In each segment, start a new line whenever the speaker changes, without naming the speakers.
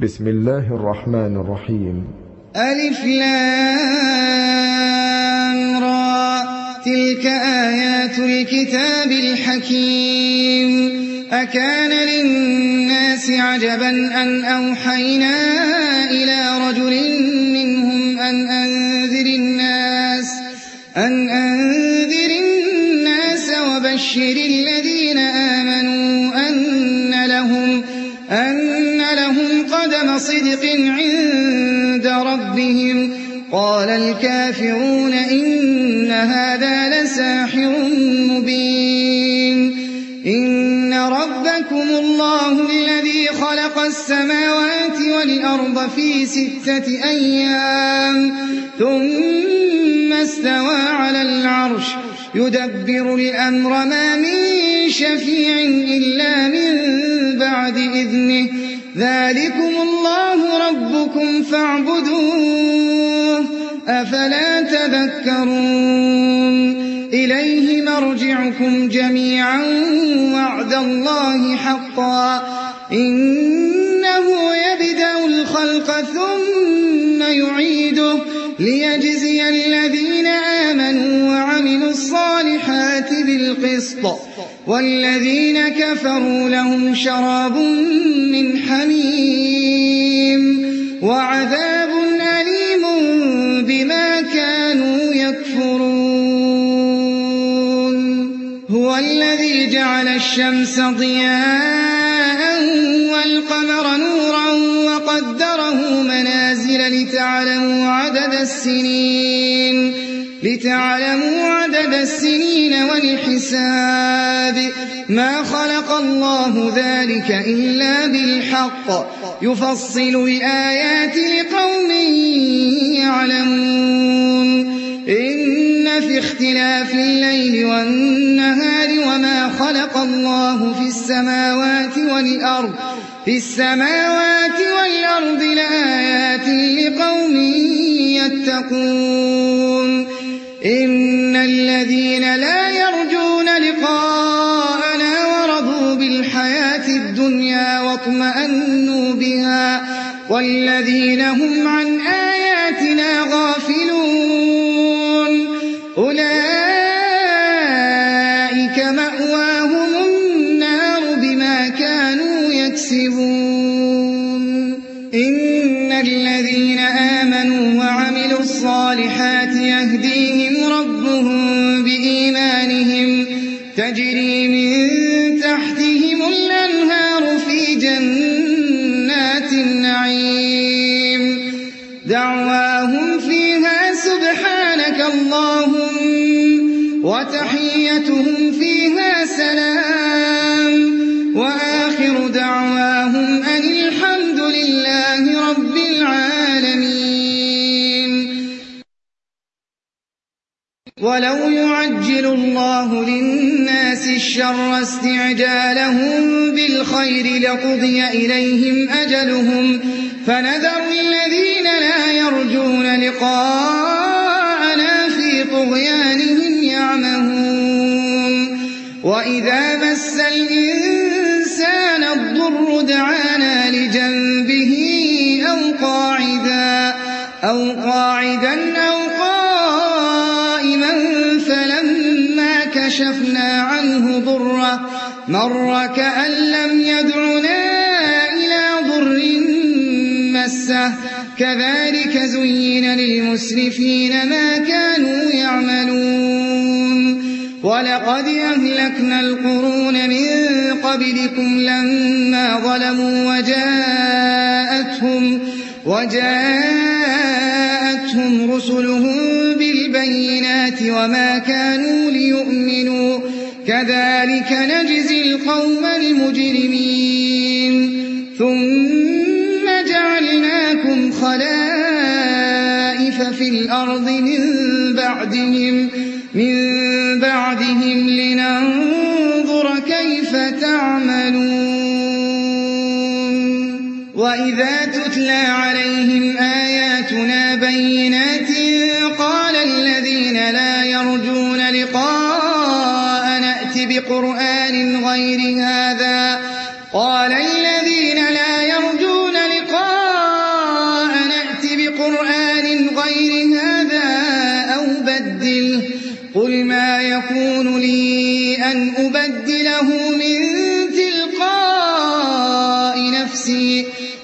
بسم الله الرحمن الرحيم.
ألف لام را، تلك آيات الكتاب الحكيم. أكان للناس عجبا أن أوحينا إلى رجل منهم أن أنذر الناس وبشر الذين آمنوا أن لهم قدم صدق عند ربهم. قال الكافرون إن هذا لساحر مبين. إن ربكم الله الذي خلق السماوات والأرض في 6 أيام ثم استوى على العرش يدبر الأمر ما من شفيع إلا من بعد إذنه. ذلكم الله ربكم فاعبدوه أفلا تذكرون. إليه مرجعكم جميعا وعد الله حقا إنه يبدأ الخلق ثم يعيده ليجزي الذين آمنوا وعملوا الصالحات بالقسط والذين كفروا لهم شراب من حميم وعذاب أليم بما كانوا يكفرون. هو الذي جعل الشمس ضياء والقمر نورا وقدره منازل لتعلموا عدد السنين والحساب. ما خلق الله ذلك إلا بالحق يفصل الآيات لقوم يعلمون. إن في اختلاف الليل والنهار وما خلق الله في السماوات والأرض لآيات لقوم يتقون. إن الذين لا يرجون لقاءنا ورضوا بالحياة الدنيا واطمأنوا بها والذين هم عن آياتنا غافلون أولئك مأواهم النار بما كانوا يكسبون. إن الذين آمنوا وعملوا الصالحات يهديهم ربهم بإيمانهم تجري من تحتهم الأنهار في جنات النعيم. دعواهم فيها سبحانك اللهم وتحيتهم فيها سلام وآخر دعواهم أن الحمد لله رب العالمين. ولو يعجل الله للناس الشر استعجالهم بالخير لقضي إليهم أجلهم فنذر الذين لا يرجون لقاءنا في طغيانهم يعمهون. وإذا مس الإنسان الضر دعانا لجنبه أو قاعدا أو قائما فلما كشفنا عنه ضره مر كأن لم يدعنا إلى ضر مسه. كذلك زين للمسرفين ما كانوا يعملون. ولقد أهلكنا القرون من قبلكم لما ظلموا وجاءتهم رسلهم بالبينات وما كانوا ليؤمنوا كذلك نجزي القوم المجرمين. ثم جعلناكم خلائف في الأرض من بعدهم لننظر كيف تعملون. وإذا تتلى عليهم آياتنا بينات قال الذين لا يرجون لقاءنا ائت بقرآن غير هذا قال الذين لا يرجون لقاءنا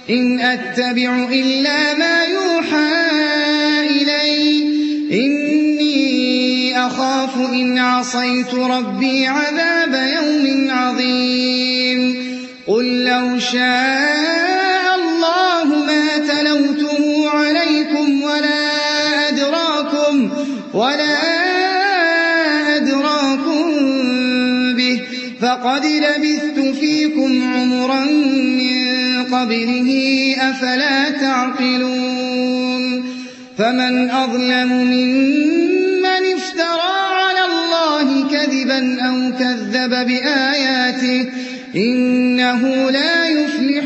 إن أتبع إلا ما يوحى إلي إني أخاف إن عصيت ربي عذاب يوم عظيم قل لو شاء الله ما تلوته عليكم ولا أدراكم به فقد لبثت فيكم عمرا من قبله أفلا تعقلون فمن أظلم ممن افترى على الله كذبا أو كذب بآياته إنه لا يفلح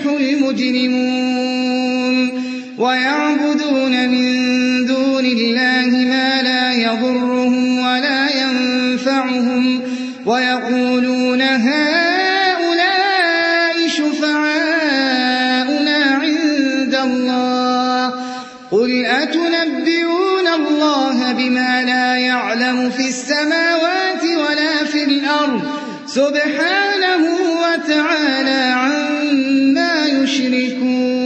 المجرمون ويعبدون من دون الله ما لا يضرهم ولا ينفعهم ويقولون هؤلاء شفعاؤنا عند الله قل أتنبئون الله بما لا يعلم في السماوات ولا في الأرض سبحانه وتعالى عما يشركون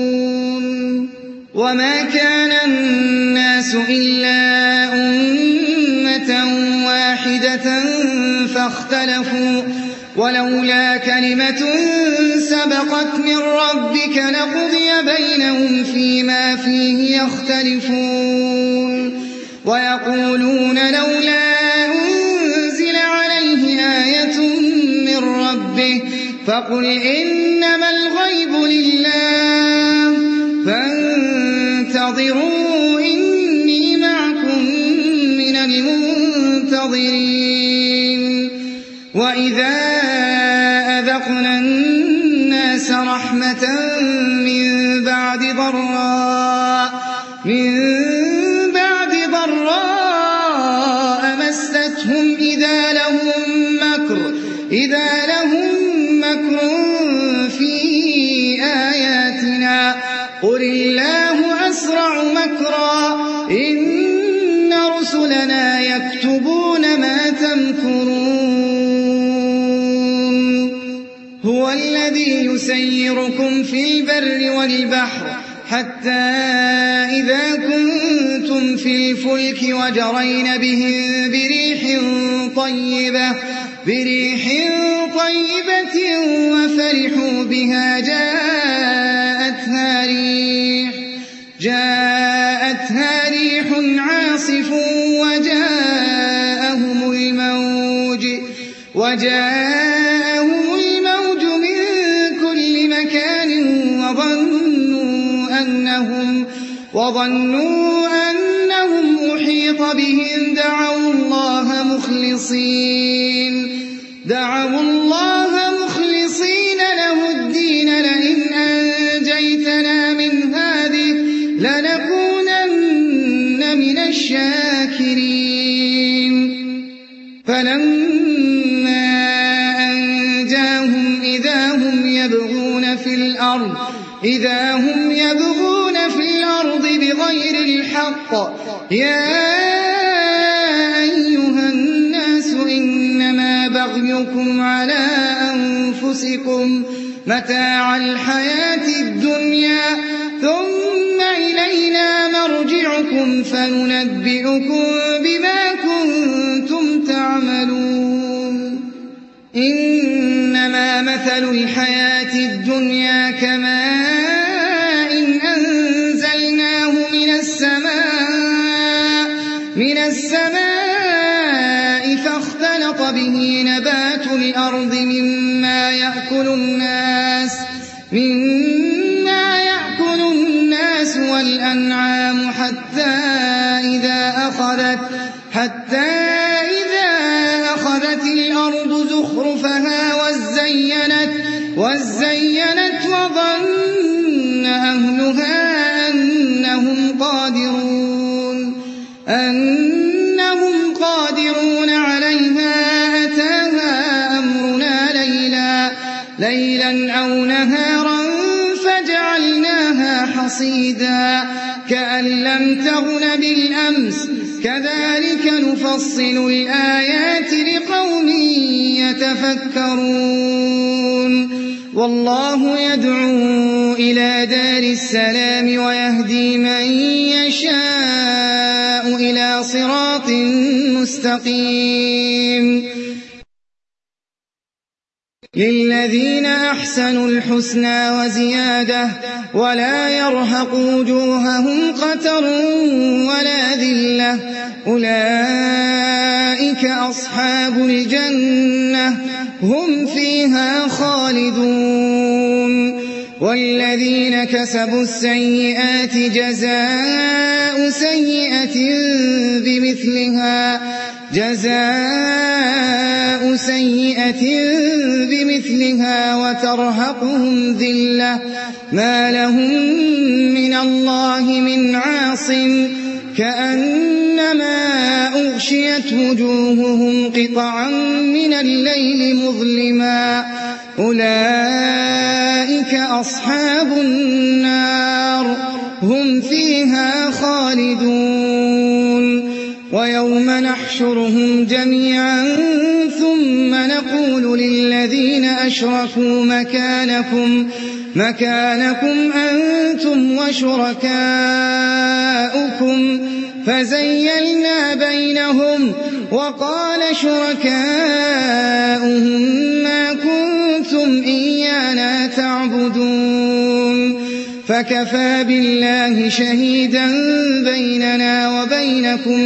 وما كان الناس إلا أمة واحدة فاختلفوا ولولا كلمة سبقت من ربك لقضي بينهم فيما فيه يختلفون ويقولون لولا أنزل عليه آية من ربه فقل إنما الغيب لله فانتظروا إني معكم من المنتظرين وإذا أذقنا الناس رحمة من بعد ضراء مستهم إذا لهم مكر في آياتنا قل الله أسرع مكرا إن رسلنا يكتبون ما تمكرون هو الذي يسيركم في البر والبحر حتى إذا كنتم في الفلك وجرين بهم بريح طيبة وفرحوا بها جاءتها ريح عاصف وجاءهم الموج من كل مكان وظنوا أنهم أحيط بهم دعوا الله مخلصين له الدين لئن أنجيتنا من هذه لنكونن من الشاكرين فلما أنجاهم إذا هم يبغون في الأرض بغير الحق يا أيها الناس إنما بغيكم على أنفسكم متاع الحياة الدنيا ثم إلينا مرجعكم فننبئكم بما كنتم تعملون إنما مثل الحياة الدنيا كماء أنزلناه من السماء فاختلط به نبات الأرض مما يأكل الناس والأنعام حتى إذا أخذت الأرض زخرفها وزينت وظن أهلها أنهم قادرون عليها أتاها أمرنا ليلا أو نهارا فجعلناها حصيدا كأن لم تغن بالأمس كذلك نفصل الآيات لقوم يتفكرون والله يدعو إلى دار السلام ويهدي من يشاء إلى صراط مستقيم للذين أحسنوا الحسنى وزيادة ولا يرهق وجوههم قتر ولا ذلة أولئك أصحاب الجنة هم فيها خالدون والذين كسبوا السيئات جزاء سيئة بمثلها وترهقهم ذلة ما لهم من الله من عاصم كأنما أغشيت وجوههم قطعا من الليل مظلما أولئك أصحاب النار هم فيها خالدون ويوم نحشرهم جميعا ثم نقول للذين أشركوا مكانكم أنتم وشركاؤكم فزيلنا بينهم وقال شركاؤهم ما كنتم إيانا تعبدون فكفى بالله شهيدا بيننا وبينكم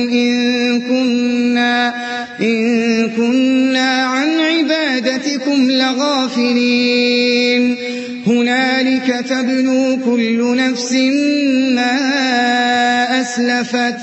إن كنا عن عبادتكم لغافلين هنالك تبلو كل نفس ما أسلفت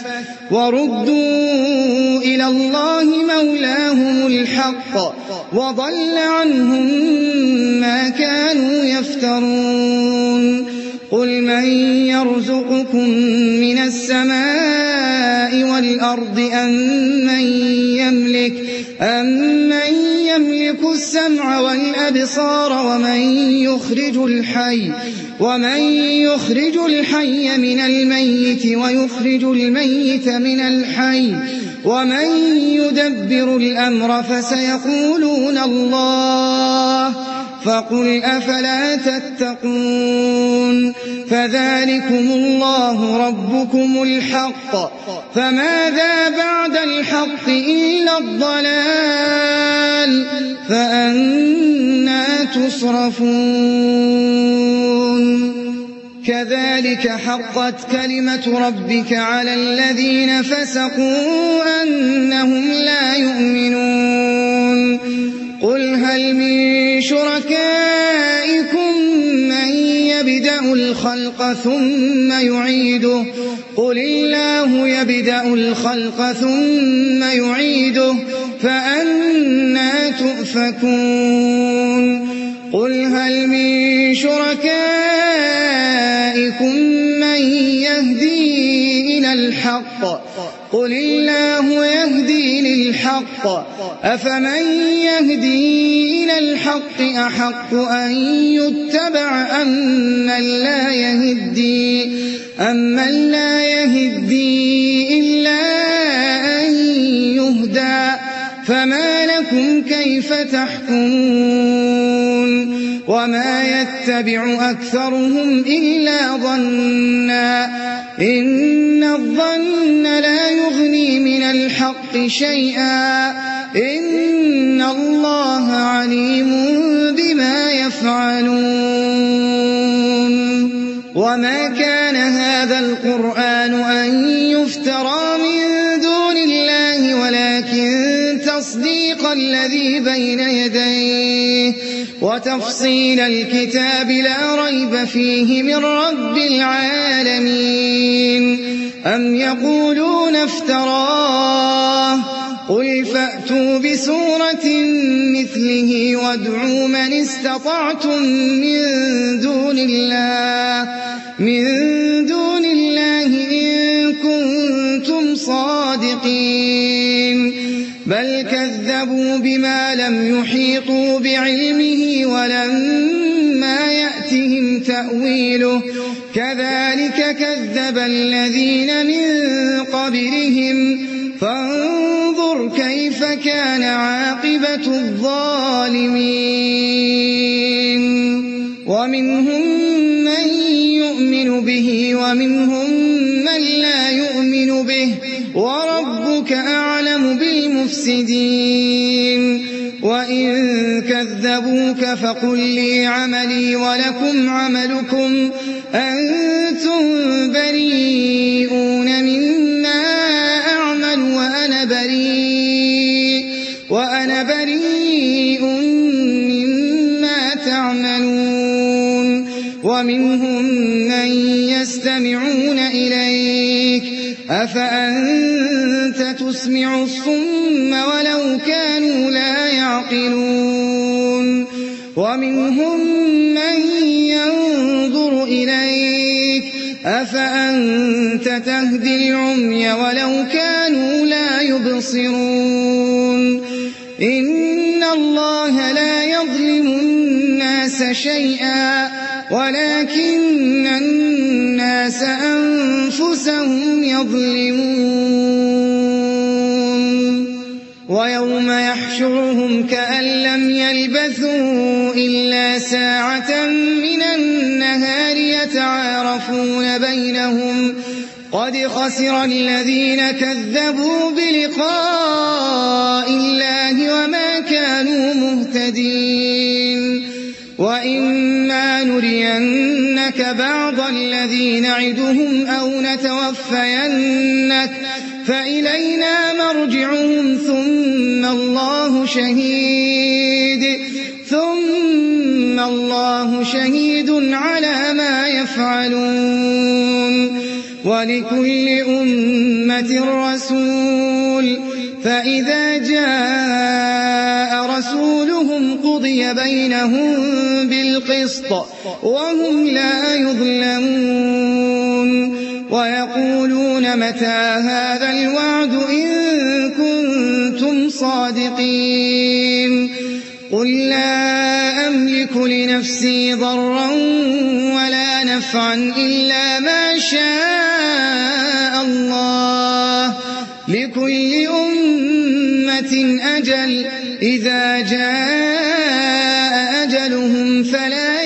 وردوا إلى الله مولاهم الحق وضل عنهم ما كانوا يفترون قل من يرزقكم من السماء والأرض أمن يملك السمع والأبصار ومن يخرج الحي من الميت ويخرج الميت من الحي ومن يدبر الأمر فسيقولون الله فقل أفلا تتقون فذلكم الله ربكم الحق فماذا بعد الحق إلا الضلال فأنى تصرفون كذلك حقت كلمة ربك على الذين فسقوا أنهم لا يؤمنون قل هل من شركائكم من يبدأ الخلق ثم يعيده قل الله يبدأ الخلق ثم يعيده فأنى تؤفكون قل هل من شركائكم من يهدي إلى الحق قل الله يهدي للحق أفمن يهدي إلى الحق أحق أن يتبع أمن لا يهدي إلا أن يهدى فما لكم كيف تحكمون وما يتبع أكثرهم إلا ظنا إن الظن لا يغني من الحق شيئا إن الله عليم بما يفعلون وما كان هذا القرآن أن يفترى من دون الله ولكن تصديق الذي بين يديه وتفصيل الكتاب لا ريب فيه من رب العالمين أم يقولون افتراه قل فأتوا بسورة مثله وادعوا من استطعتم من دون الله إن كنتم صادقين بل كذبوا بما لم يحيطوا بعلمه ولما يأتهم تأويله كذلك كذب الذين من قبلهم فانظر كيف كان عاقبة الظالمين ومنهم من يؤمن به ومنهم من لا يؤمن به وربك أعلم بالمفسدين وإن كذبوك فقل لي عملي ولكم عملكم أنتم بريئون مما أعمل وأنا بريء مما تعملون ومنهم من يستمعون إليك أفأنت تسمع الصم ولو كانوا لا يعقلون ومنهم من ينظر إليك أفأنت تهدي العمي ولو كانوا لا يبصرون إن الله لا يظلم الناس شيئا ولكن الناس أنفسهم يظلمون ويوم يحشرهم كأن لم يلبثوا إلا ساعة من النهار يتعارفون بينهم قد خسر الذين كذبوا بلقاء الله وما كانوا مهتدين وإما نرينك بعض الذي نعدهم أو نتوفينك فإلينا مرجعهم ثم الله شهيد على ما يفعلون ولكل أمة رسول فإذا جاء رسولهم قضي بينهم بالقسط وهم لا يظلمون ويقولون متى هذا الوعد إن كنتم صادقين قل لا أملك لنفسي ضرا ولا نفعا إلا ما شاء الله لكل أمة أجل إذا جاء أجلهم فلا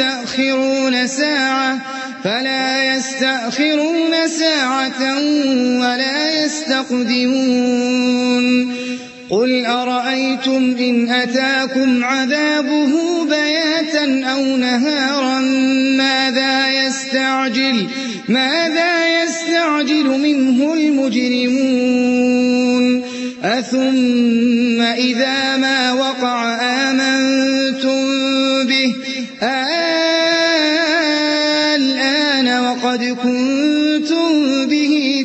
يستأخرون ساعة ولا يستقدمون قل أرأيتم إن أتاكم عذابه بياتا أو نهارا ماذا يستعجل منه المجرمون أثم إذا ما وقع آمنتم به الآن وقد كنتم به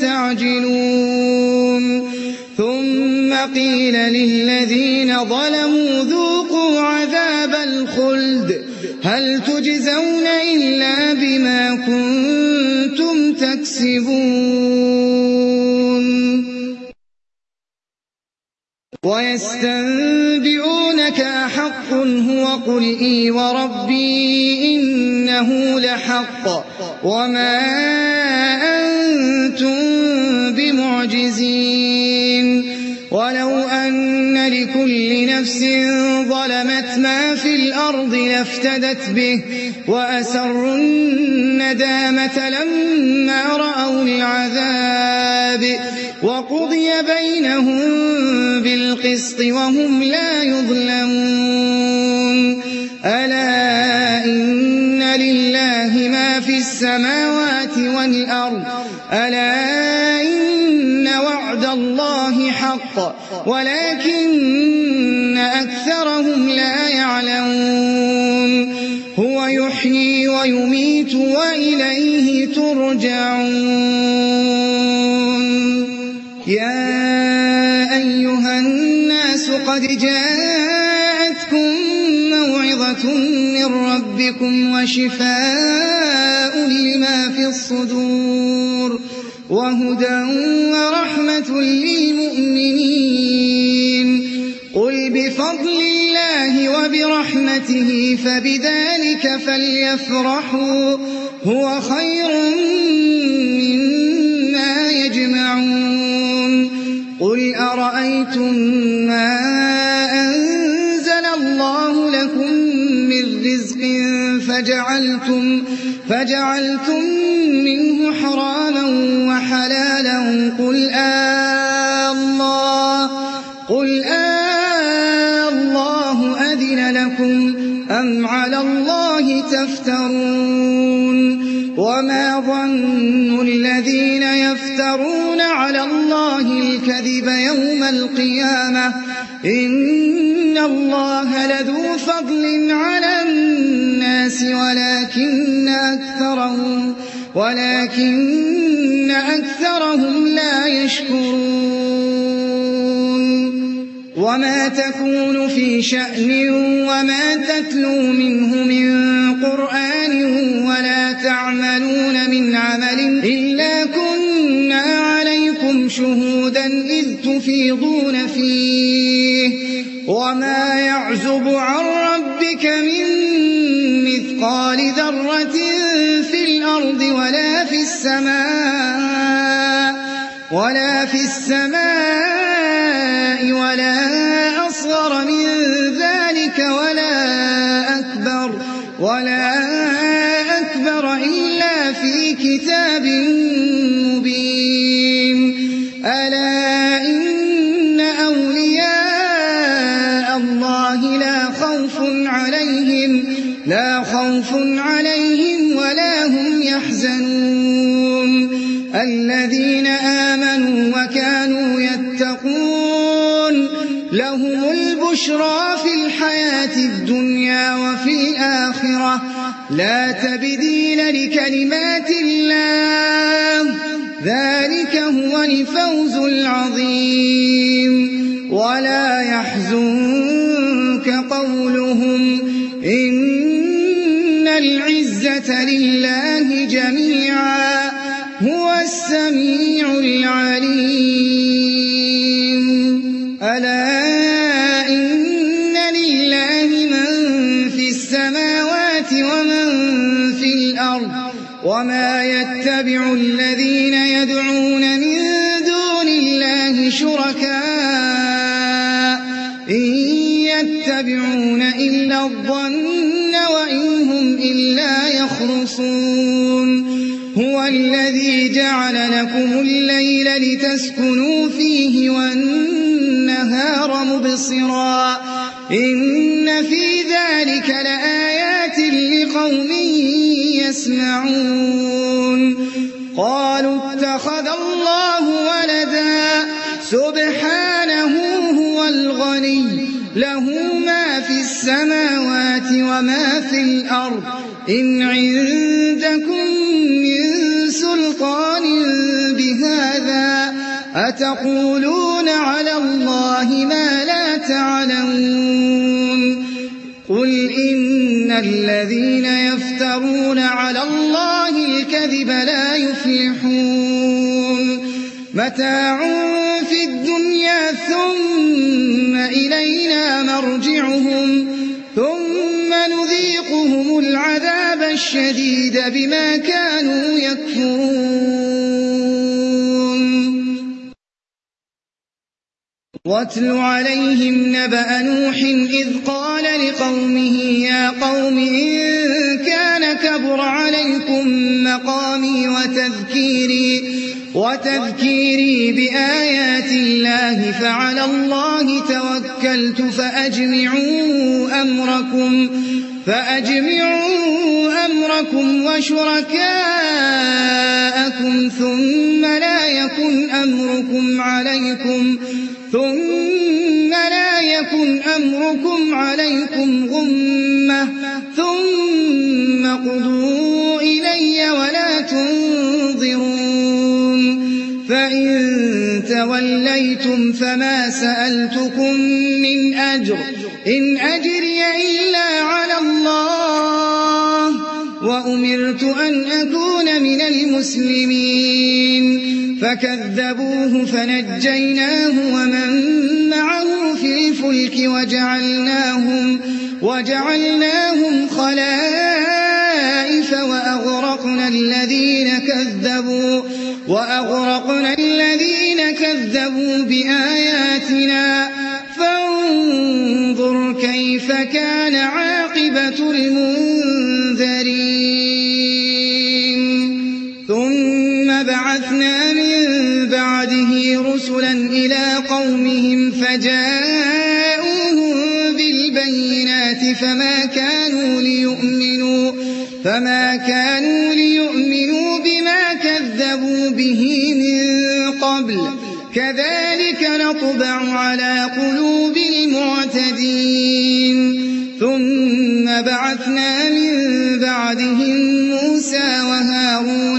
تستعجلون ثم قيل للذين ظلموا ذوقوا عذاب الخلد هل تجزون إلا بما كنتم تكسبون ويستنبئونك أحق هو قل إي وربي إنه لحق وما أنتم بمعجزين ولو أن لكل نفس ظلمت ما في الأرض لافتدت به وأسروا الندامة لما رأوا العذاب وقضي بينهم بالقسط وهم لا يظلمون ألا إن لله ما في السماوات والأرض ألا إن وعد الله حق ولكن أكثرهم لا يعلمون هو يحيي ويميت وإليه ترجعون يا أيها الناس قد جاءتكم موعظة من ربكم وشفاء لما في الصدور وهدى ورحمة للمؤمنين قل بفضل الله وبرحمته فبذلك فليفرحوا هو خير مما يجمعون قل أرأيتم ما أنزل الله لكم من رزق فجعلتم منه حراما وحلالا قل الله أذن لكم أم على الله تفترون وما ظن الذين يفترون على الله الكذب يوم القيامة إن الله لذو فضل على الناس ولكن أكثرهم لا يشكرون وما تكون في شأن وما تتلو منه من قرآن ولا تعملون من عمل إلا كنا عليكم شهودا إذ تفيضون فيه وما يعزب عن ربك من مثقال ذرة في الأرض ولا في السماء ولا أصغر من ذلك ولا أكبر إلا في كتاب مبين ألا إن أولياء الله لا خوف عليهم ولا هم يحزنون الذين آمنوا وكانوا يتقون لهم البشرى في الحياة الدنيا وفي الآخرة لا تبديل لكلمات الله ذلك هو الفوز العظيم ولا يحزنك قولهم إن العزة لله جميعا هو السميع العليم ألا إن لله من في السماوات ومن في الأرض وما يتبع الذين يدعون من دون الله شركاء إن يتبعون إلا الظن وإن هم إلا يخرصون هو الذي جعل لكم الليل لتسكنوا فيه والنهار مبصرا إن في ذلك لآيات لقوم يسمعون قالوا اتخذ الله ولدا سبحانه هو الغني له ما في السماوات وما في الأرض إن عندكم من سلطان بهذا أتقولون على الله ما لا تعلمون قل إن الذين يفترون على الله الكذب لا يفلحون متاع في الدنيا ثم إلينا مرجعهم ثم نذيقهم العذاب الشديد بما كانوا يكفرون واتل عليهم نبأ نوح إذ قال لقومه يا قوم إن كان كبر عليكم مقامي وتذكيري بآيات الله فعلى الله توكلت فأجمعوا أمركم وشركاءكم ثم لا يكن أمركم عليكم غمة ثم قضوا إلي ولا تنظرون فإن توليتم فما سألتكم من أجر إن أجري إلا على الله وأمرت أن أكون من المسلمين فكذبوه فنجيناه ومن معه في الفلك وجعلناهم خلائف وأغرقنا الذين كذبوا بآياتنا فانظر كيف كان عاقبة المنذرين بعثنا من بعده رسلا إلى قومهم فجاءوهم بالبينات فما كانوا ليؤمنوا بما كذبوا به من قبل كذلك نطبع على قلوب المعتدين ثم بعثنا من بعدهم موسى وهارون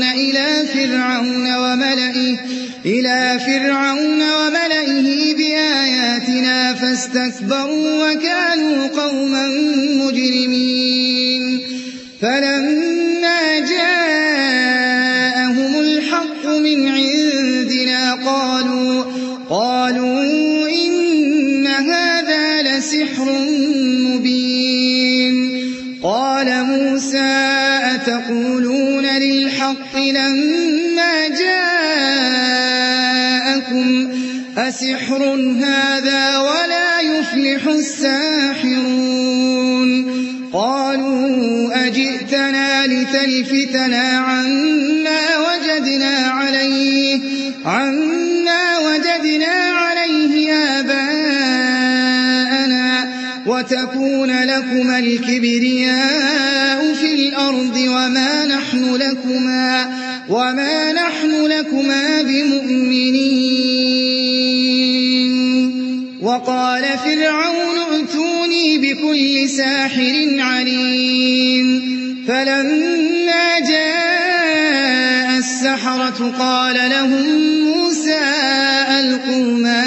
إلى فرعون وملئه بآياتنا فاستكبروا وكانوا قوما مجرمين فلما جاءهم الحق من عندنا قالوا إن هذا لسحر مبين قال موسى أتقولون للحق لما جاءكم أسحر هذا ولا يفلح الساحرون قالوا أجئتنا لتلفتنا عما وجدنا عليه آباءنا وتكون لكما الكبرياء في الأرض وما نحن لكما بمؤمنين وقال فرعون ائتوني بكل ساحر عليم فلما جاء السحرة قال لهم موسى ألقوا ما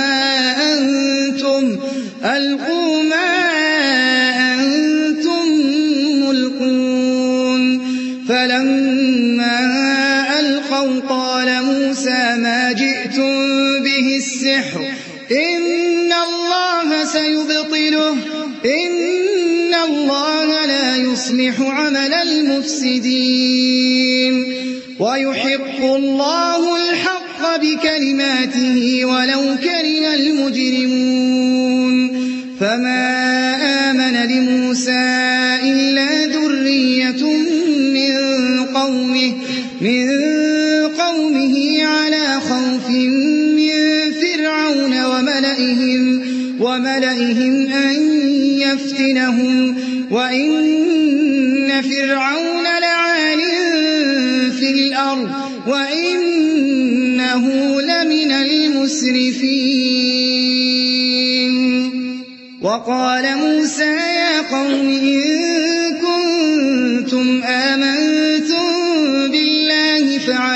أنتم ملقون فلما ألقوا قال موسى ما جئتم به السحر إن الله سيبطله إن الله لا يصلح عمل المفسدين ويحق الله الحق بكلماته ولو كره المجرمون فما آمن لموسى إلا ذرية من قومه على خوف من فرعون وملئهم أن يفتنهم وإن فرعون لعال في الأرض وإنه لمن المسرفين وقال موسى يا قوم إن كنتم آمنتم بالله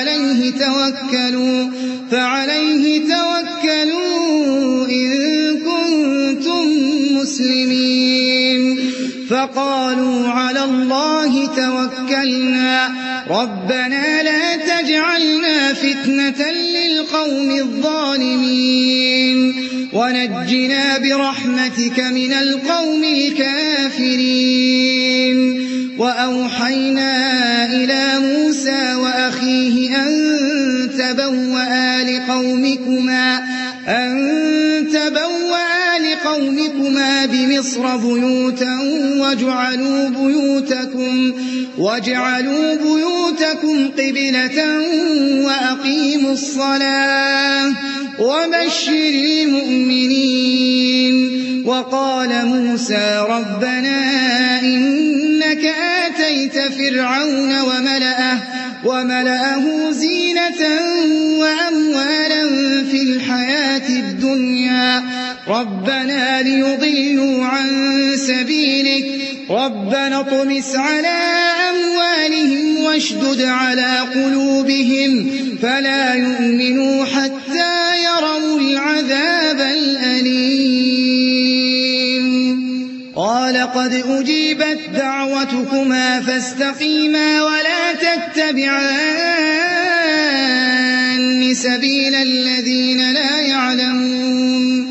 فعليه توكلوا إن كنتم مسلمين فقالوا على الله توكلنا ربنا لا تجعلنا فتنة للقوم الظالمين ونجنا برحمتك من القوم الكافرين وأوحينا إلى موسى وأخيه أن تبوأ لقومكما بمصر بيوتا واجعلوا بيوتكم قبلة وأقيموا الصلاة وبشر المؤمنين وقال موسى ربنا إنك آتيت فرعون وملأه زينة وأموالا في الحياة الدنيا ربنا ليضلوا عن سبيلك ربنا اطمس على أموالهم واشدد على قلوبهم فلا يؤمنوا حتى يروا العذاب الأليم قال قد أجيبت دعوتكما فاستقيما ولا تتبعان سبيل الذين لا يعلمون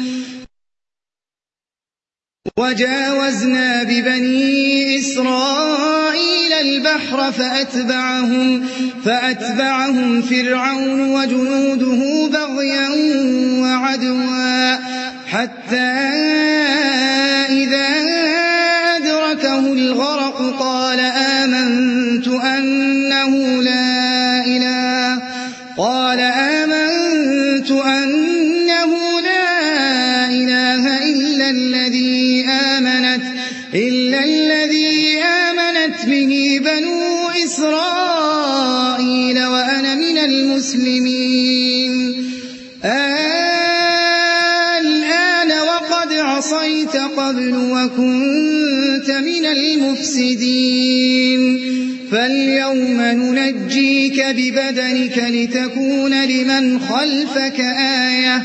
وجاوزنا ببني إسرائيل البحر فأتبعهم فرعون وجنوده بغيا وعدوا حتى إذا أدركه الغرق قال آمنت أنه لا بنو إسرائيل وأنا من المسلمين الآن وقد عصيت قبل وكنت من المفسدين فاليوم ننجيك ببدنك لتكون لمن خلفك آية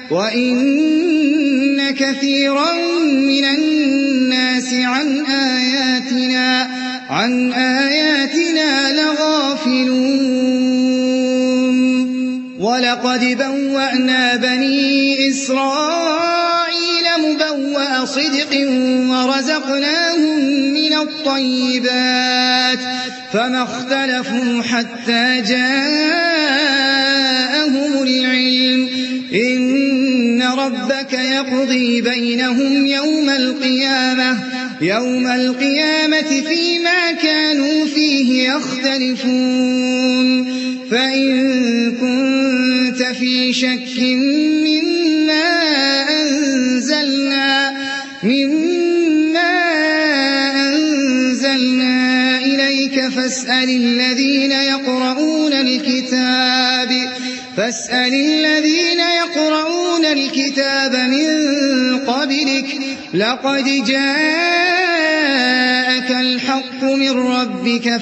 وإن كثيرا من الناس عن آياتنا لغافلون ولقد بوأنا بني إسرائيل مبوأ صدق ورزقناهم من الطيبات فما اختلفوا حتى جاءهم العلم إن ربك يقضي بينهم يوم القيامة فيما كانوا فيه يختلفون فإن كنت في شك مما أنزلنا إليك فاسأل الذين يقرؤون الكتاب من قبلك لقد جاءك الحق من ربك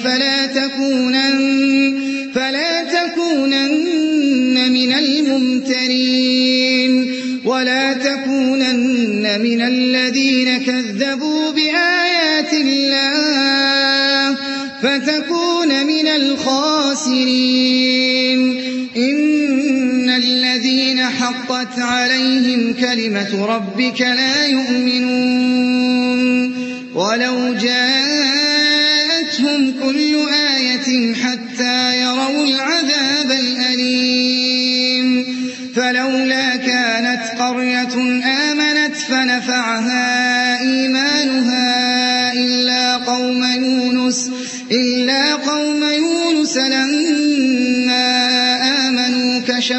فلا تكونن من الممترين ولا تكونن من الذين كذبوا بآيات الله فتكون من الخاسرين إن الذين حقت عليهم كلمة ربك لا يؤمنون ولو جاءتهم كل آية حتى يروا العذاب الأليم فلولا كانت قرية آمنت فنفعها إيمانها إلا قوم يونس لما آمنوا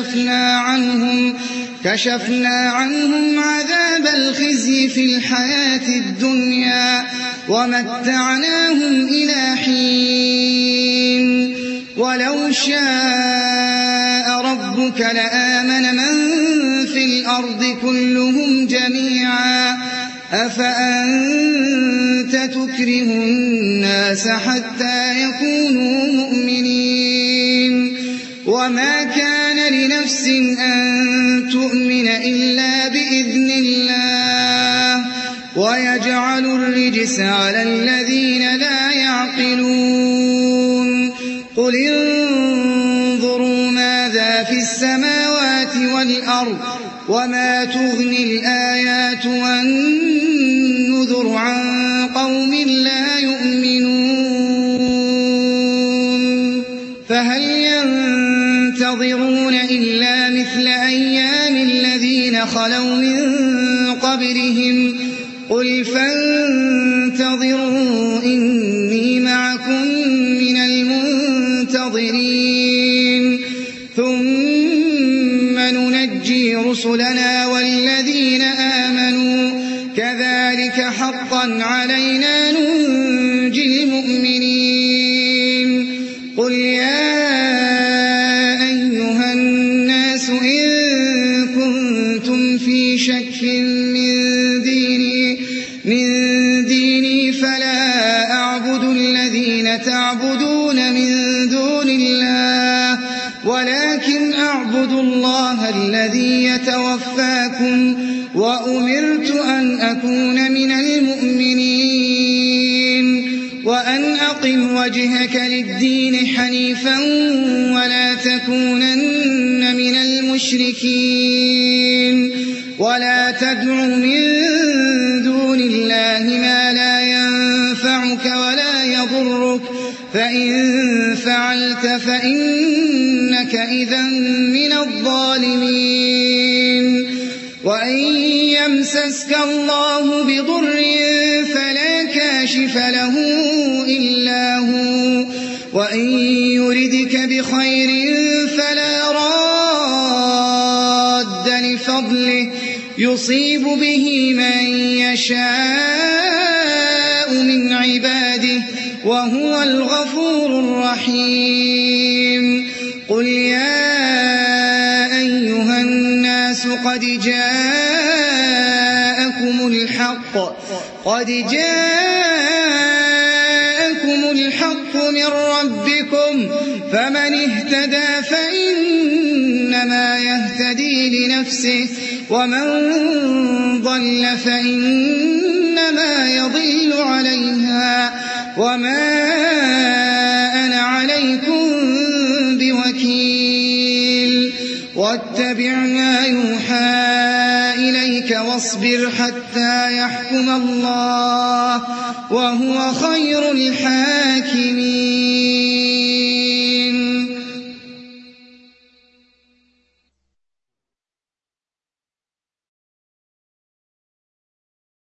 كشفنا عنهم عذاب الخزي في الحياة الدنيا ومتعناهم إلى حين ولو شاء ربك لآمن من في الأرض كلهم جميعا أفأنت تكره الناس حتى يكونوا مؤمنين وما كان لنفس أن تؤمن إلا بإذن الله ويجعل الرجس على الذين لا يعقلون قل انظروا ماذا في السماوات والأرض وما تغني الآيات والنذر عن قوم لا يؤمنون فهل ينتظرون إلا مثل أيام الذين خلوا من قبلهم قل فانتظروا إني معكم من المنتظرين ثم ننجي رسلنا والذين آمنوا كذلك حقا علينا ننجي المؤمنين قل يا أيها الناس إن كنتم في شك من ديني فلا أعبد الذين تعبدون من دون الله ولكن أعبد الله الذي يتوفاكم وأمرت أن أكون من المؤمنين وأن أقم وجهك للدين حنيفا ولا تكونن من المشركين ولا تدع من دون الله ما لا ينفعك ولا يضرك فإن فعلت فإنك إذا من الظالمين وإن يمسسك الله بضر فلا كاشف له إلا هو وإن يردك بخير فلا راد لفضله يصيب به من يشاء من عباده وهو الغفور الرحيم. قل يا أيها الناس قد جاءكم الحق من ربكم، فمن اهتدى فإنما يهتدي لنفسه، ومن ضل فإنما يضل عليها، وما أنا عليكم بوكيل. واتبع ما يوحى إليك واصبر حتى يحكم الله، وهو خير الحاكمين.